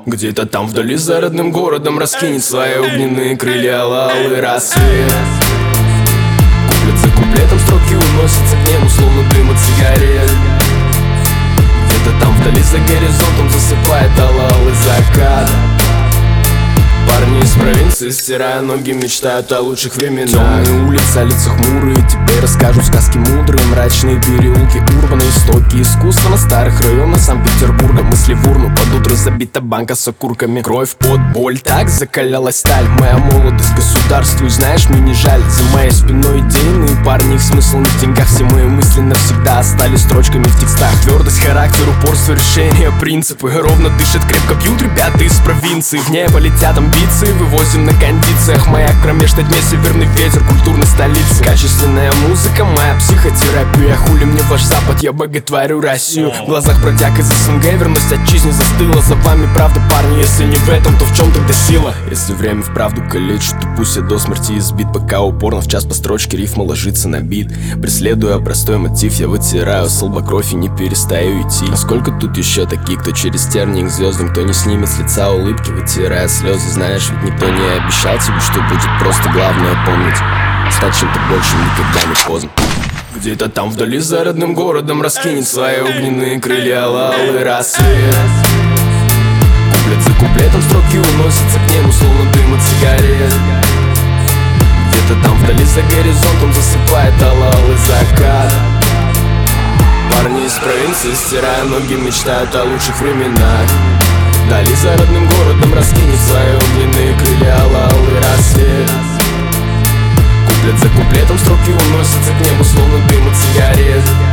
Где-то там вдали за родным городом раскинет свои огненные крылья алый рассвет. Куплет за куплетом строки уносятся к небу, словно дым от сигарет. Где-то там вдали за горизонтом засыпает алый закат. Парни из провинции, стирая ноги, мечтают о лучших временах. Темные улицы, а лица хмурые, тебе расскажут сказки мудрые. Мрачные переулки, урбаны истоки искусства на старых районах Санкт-Петербурга. Мысли в урну, под утро забита банка с окурками. Кровь, пот, боль, так закалялась сталь. Моя молодость государству, и знаешь, мне не жаль. За моей спиной идейные парни, их смысл не в деньгах. Все мои мысли навсегда остались строчками в текстах. Твердость, характер, упорство, решения, принципы. Ровно дышит, крепко пьют ребята из провинции. В небо летят амбиции, вывозим на кондициях. Моя кромешной тьме северный ветер культурной столицы. Качественная музыка, моя психотерапия. Хули мне ваш запад, я боготворю Россию. В глазах бродяг из СНГ верность отчизне застыла. За вами правда, парни, если не в этом, то в чем тогда сила? Если время вправду калечит, то пусть я до смерти избит. Пока упорно в час по строчке рифма ложится на бит. Преследуя простой мотив, я вытираю с лба кровь и не перестаю идти. А сколько тут еще таких, кто через тернии к звездам, кто не снимет с лица улыбки, вытирая слезы. Знаешь, ведь никто не обещал тебе, что будет просто, главное помнить. Стать чем-то большим никогда не поздно. Где-то там вдали за родным городом раскинет свои огненные крылья алый рассвет. Куплет за куплетом строки уносятся к небу, словно дым от сигарет. Где-то там вдали за горизонтом засыпает алый закат. Парни из провинции, стирая ноги, мечтают о лучших временах. Вдали за родным городом раскинет свои огненные крылья алый рассвет. Куплет за куплетом строки уносятся к небу, словно дым от сигарет.